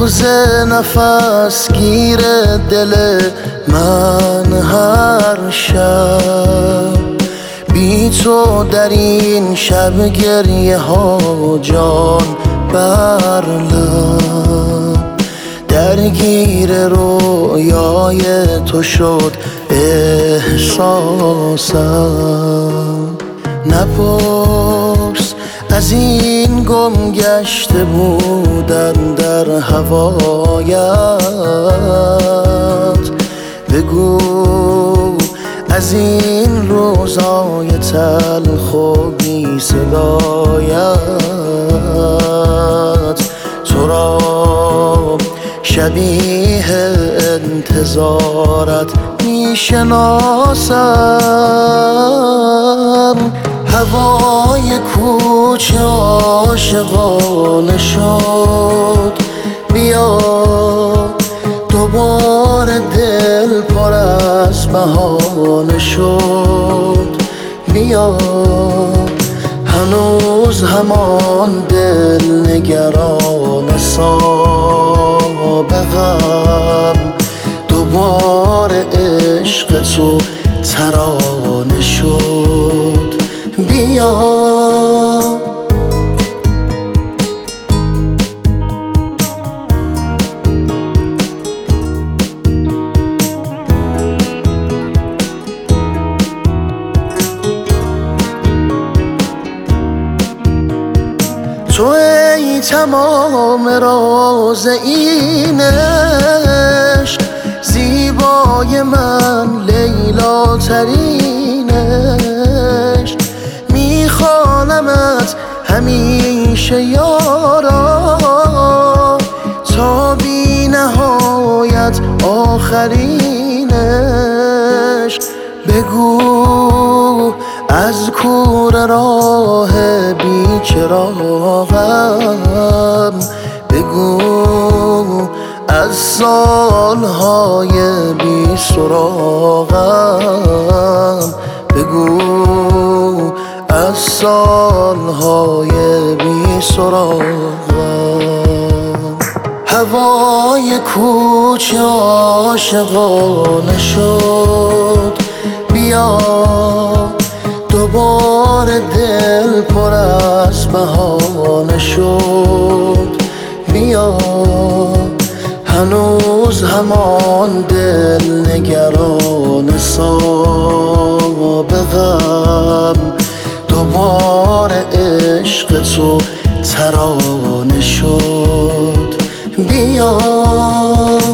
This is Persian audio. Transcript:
روز نفس گیر دل من هر شب، بی تو در این شب گریه ها جان بر لب، درگیر رویای تو شد احساسم. نپرس از این گم گشته بودن در هوایت، بگو از این روزای تلخ و بی صدایت، تو را شبیه انتظارت می شناسم. هوای کوچه عاشقانه شد، بیا دوباره دل پر از بهانه شد، بیا هنوز همان دل نگران سابقم، دوباره عشق تو ترانه شد، بیا. تو ای تمام راز این عشق، زیبای من لیلا ترین عشق، میخوانمت همیشه یارا تا بی نهایت آخرین عشق. بگو از کوره راه بی چراغم، بگو از سالهای بی سراغم، بگو از سالهای بی سراغم. هوای کوچه عاشقانه شد، بیا دوباره دل پر از بهانه شد، بیا هنوز همان دل نگران سابقم، دوباره عشق تو ترانه شد، بیا.